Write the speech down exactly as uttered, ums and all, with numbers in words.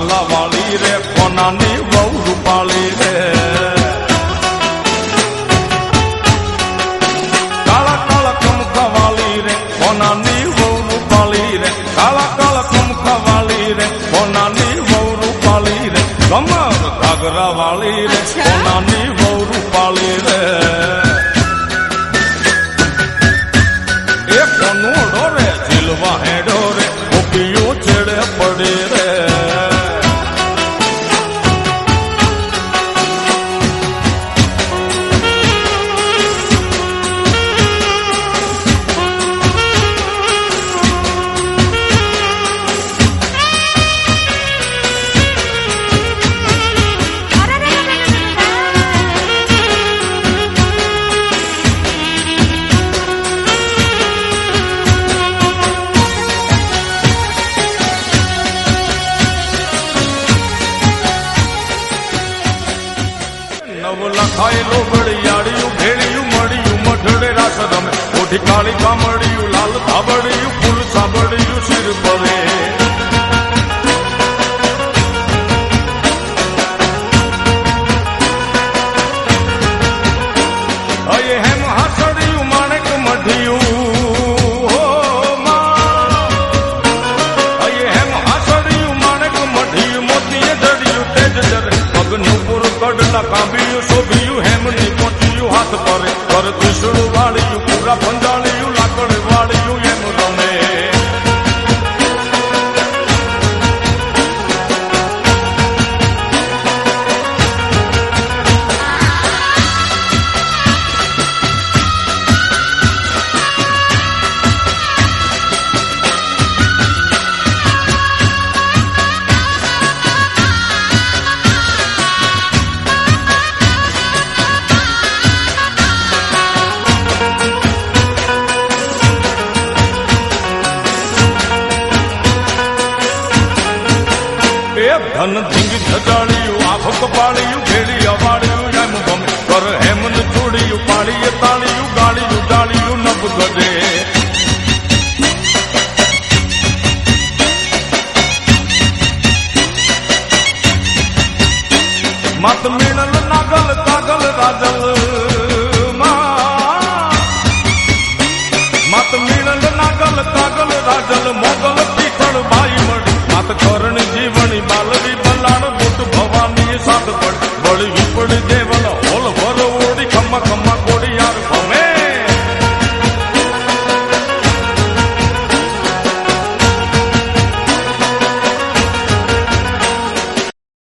કાગલા વાળી રે કોનાની વહુ રૂપાળી રે કાળા કાળા કમખા વાળી રે કોનાની વહુ રૂપાળી રે કાળા કાળા કમખા વાળી રે કોનાની વહુ રૂપાળી રે કમર ઘાઘરા વાળી રે કોનાની વહુ રૂપાળી રે એ કોનોડો રે જીલવા હેડો રે ગોપીઓ છેડે પડે રે લખાયેલો ઘડિયાળિયું ભેળિયું મળ્યું મઢડે રાસ રમે ઓઢી કાળી કામડિયું લાલ થાબડિયું ફૂલ સાબડિયું શિર પરે અયે હેમ હાસડિયું માણેક મઢિયું અયે હેમ હાસડિયું માણેક મઢિયું મોતીએ જડિયું તેજ જરે પગનું પૂર કડલા કાંબિયું શોભિયું હેમની પહોંચ્યું હાથ પરે પર ત્રિશુળ વાળિયું પૂરા પંજાળિયું લાકડ વાળિયું એમ રમે ધન ધીંગ જગાડ્યું આંખ કપાળ્યું ભેડી અવાડ્યું એમ ગમે પર હેમન છોડ્યું પાડીએ તાળી